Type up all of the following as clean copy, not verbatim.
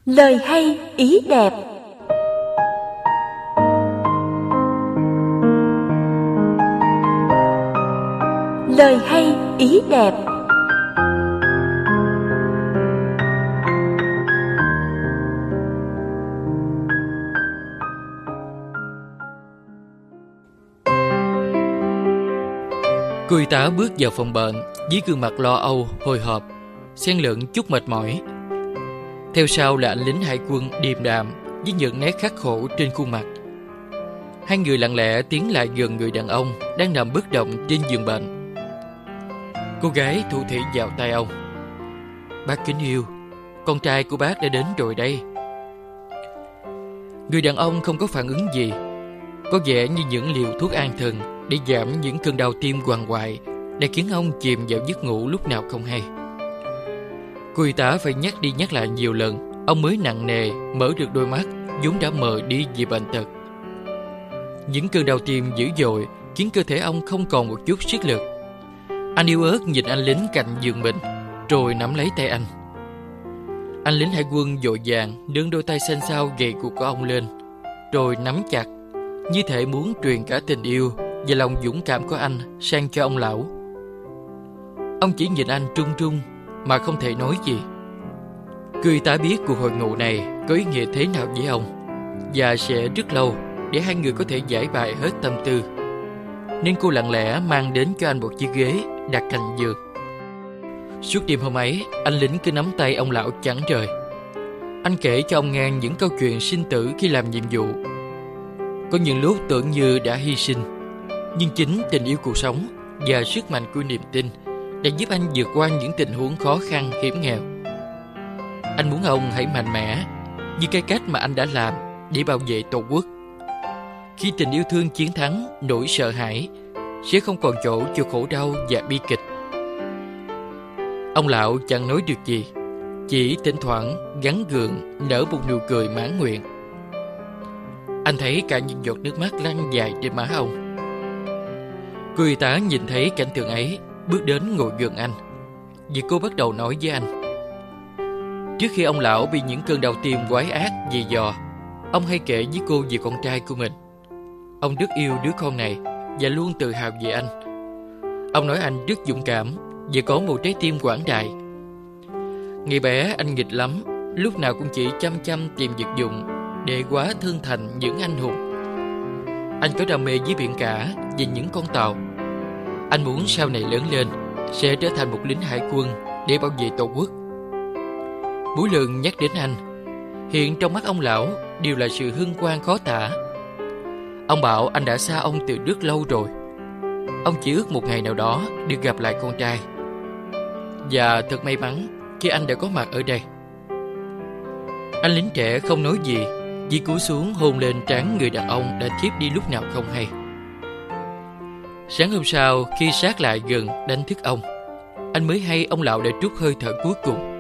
Lời hay ý đẹp. Lời hay ý đẹp. Cô y tá bước vào phòng bệnh với gương mặt lo âu, hồi hộp, xen lẫn chút mệt mỏi. Theo sau là anh lính hải quân điềm đạm với những nét khắc khổ trên khuôn mặt. Hai người lặng lẽ tiến lại gần người đàn ông đang nằm bất động trên giường bệnh. Cô gái thủ thỉ vào tay ông. "Bác kính yêu, con trai của bác đã đến rồi đây." Người đàn ông không có phản ứng gì, có vẻ như những liều thuốc an thần để giảm những cơn đau tim quằn quại đã khiến ông chìm vào giấc ngủ lúc nào không hay. Cô y tá phải nhắc đi nhắc lại nhiều lần, ông mới nặng nề mở được đôi mắt vốn đã mờ đi vì bệnh tật. Những cơn đau tim dữ dội khiến cơ thể ông không còn một chút sức lực. Anh yếu ớt nhìn anh lính cạnh giường mình, rồi nắm lấy tay anh. Anh lính hải quân vội vàng nâng đôi tay xanh xao gầy guộc của ông lên, rồi nắm chặt, như thể muốn truyền cả tình yêu và lòng dũng cảm của anh sang cho ông lão. Ông chỉ nhìn anh trung trung mà không thể nói gì. Cô y tá biết cuộc hội ngộ này có ý nghĩa thế nào với ông, và sẽ rất lâu để hai người có thể giải bày hết tâm tư, nên cô lặng lẽ mang đến cho anh một chiếc ghế đặt cạnh giường. Suốt đêm hôm ấy, anh lính cứ nắm tay ông lão chẳng rời. Anh kể cho ông nghe những câu chuyện sinh tử khi làm nhiệm vụ. Có những lúc tưởng như đã hy sinh, nhưng chính tình yêu cuộc sống và sức mạnh của niềm tin đã giúp anh vượt qua những tình huống khó khăn hiểm nghèo. Anh muốn ông hãy mạnh mẽ như cái cách mà anh đã làm để bảo vệ Tổ quốc. Khi tình yêu thương chiến thắng nỗi sợ hãi, sẽ không còn chỗ cho khổ đau và bi kịch. Ông lão chẳng nói được gì, chỉ thỉnh thoảng gắn gượng nở một nụ cười mãn nguyện. Anh thấy cả những giọt nước mắt lăn dài trên má ông. Cô y tá nhìn thấy cảnh tượng ấy, bước đến ngồi gần anh, vì cô bắt đầu nói với anh. Trước khi ông lão bị những cơn đau tim quái ác dì dò, ông hay kể với cô về con trai của mình. Ông rất yêu đứa con này và luôn tự hào về anh. Ông nói anh rất dũng cảm và có một trái tim quảng đại. Ngày bé anh nghịch lắm, lúc nào cũng chỉ chăm chăm tìm vật dụng để quá thân thành những anh hùng. Anh có đam mê với biển cả và những con tàu. Anh muốn sau này lớn lên sẽ trở thành một lính hải quân để bảo vệ Tổ quốc. Mỗi lần nhắc đến anh, hiện trong mắt ông lão đều là sự hân hoan khó tả. Ông bảo anh đã xa ông từ rất lâu rồi. Ông chỉ ước một ngày nào đó được gặp lại con trai. Và thật may mắn khi anh đã có mặt ở đây. Anh lính trẻ không nói gì, chỉ cúi xuống hôn lên trán người đàn ông đã thiếp đi lúc nào không hay. Sáng hôm sau, khi sát lại gần đánh thức ông, anh mới hay ông lão đã trút hơi thở cuối cùng.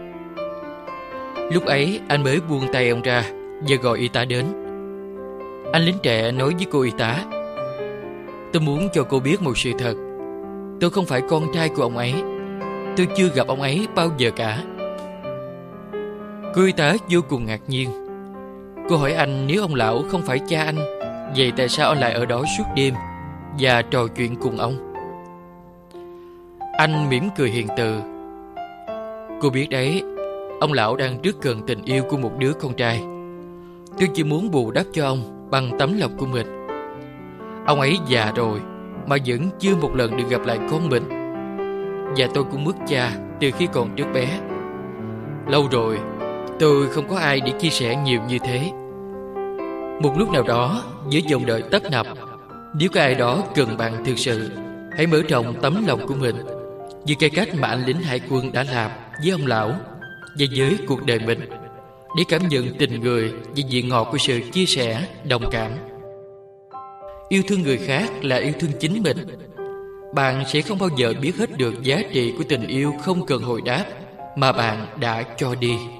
Lúc ấy anh mới buông tay ông ra và gọi y tá đến. Anh lính trẻ nói với cô y tá: "Tôi muốn cho cô biết một sự thật. Tôi không phải con trai của ông ấy. Tôi chưa gặp ông ấy bao giờ cả." Cô y tá vô cùng ngạc nhiên. Cô hỏi anh nếu ông lão không phải cha anh, vậy tại sao anh lại ở đó suốt đêm và trò chuyện cùng ông? Anh mỉm cười hiền từ. "Cô biết đấy, ông lão đang rất cần tình yêu của một đứa con trai. Tôi chỉ muốn bù đắp cho ông bằng tấm lòng của mình. Ông ấy già rồi mà vẫn chưa một lần được gặp lại con mình. Và tôi cũng mất cha từ khi còn rất bé. Lâu rồi tôi không có ai để chia sẻ nhiều như thế. Một lúc nào đó, giữa dòng đời tấp nập, nếu có ai đó cần bạn thực sự, hãy mở rộng tấm lòng của mình, như cái cách mà anh lính hải quân đã làm với ông lão và với cuộc đời mình, để cảm nhận tình người và vị ngọt của sự chia sẻ, đồng cảm. Yêu thương người khác là yêu thương chính mình. Bạn sẽ không bao giờ biết hết được giá trị của tình yêu không cần hồi đáp mà bạn đã cho đi."